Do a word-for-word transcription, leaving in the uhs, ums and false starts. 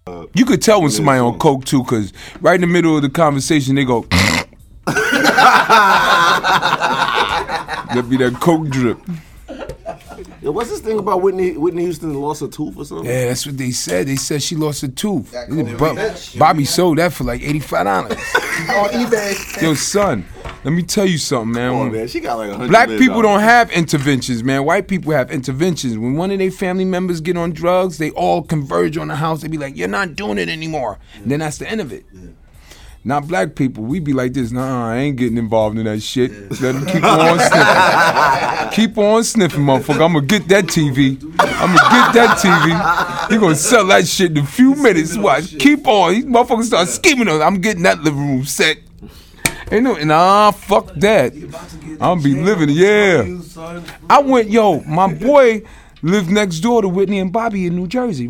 You could tell when somebody on coke too, cause right in the middle of the conversation they go. That'd be that coke drip. Yo, what's this thing about Whitney Whitney Houston lost a tooth or something? Yeah, that's what they said. They said she lost a tooth. But Bobby sold that for like eighty-five dollars. On eBay. Yo, son, let me tell you something, man. Oh, man, she got like one hundred Black million people dollars. don't have interventions, man. White people have interventions. When one of their family members get on drugs, they all converge on the house. They be like, you're not doing it anymore. And then that's the end of it. Yeah. Not black people. We be like this, nah, I ain't getting involved in that shit. Let them keep on sniffing. Keep on sniffing, motherfucker. I'm gonna get that T V. I'm gonna get that T V. You gonna sell that shit in a few minutes. Watch. Keep on. These motherfuckers start scheming on. I'm getting that living room set. Ain't no, nah, fuck that. I'm gonna be living, yeah. I went, yo, my boy lived next door to Whitney and Bobby in New Jersey.